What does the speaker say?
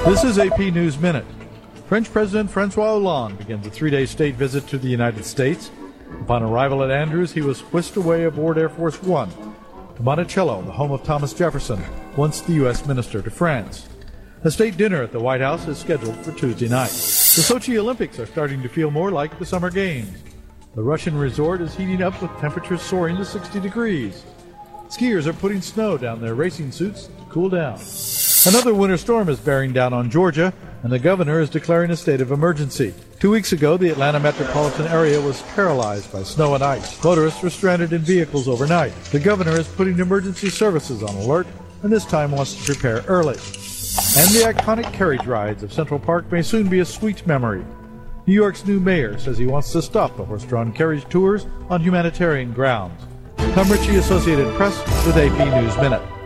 This is AP News Minute. French President Francois Hollande begins a 3-day state visit to the United States. Upon arrival at Andrews, he was whisked away aboard Air Force One to Monticello, the home of Thomas Jefferson, once the U.S. Minister to France. A state dinner at the White House is scheduled for Tuesday night. The Sochi Olympics are starting to feel more like the Summer Games. The Russian resort is heating up with temperatures soaring to 60 degrees. Skiers are putting snow down their racing suits to cool down. Another winter storm is bearing down on Georgia, and the governor is declaring a state of emergency. 2 weeks ago, the Atlanta metropolitan area was paralyzed by snow and ice. Motorists were stranded in vehicles overnight. The governor is putting emergency services on alert, and this time wants to prepare early. And the iconic carriage rides of Central Park may soon be a sweet memory. New York's new mayor says he wants to stop the horse-drawn carriage tours on humanitarian grounds. Tom Ritchie, Associated Press, with AP News Minute.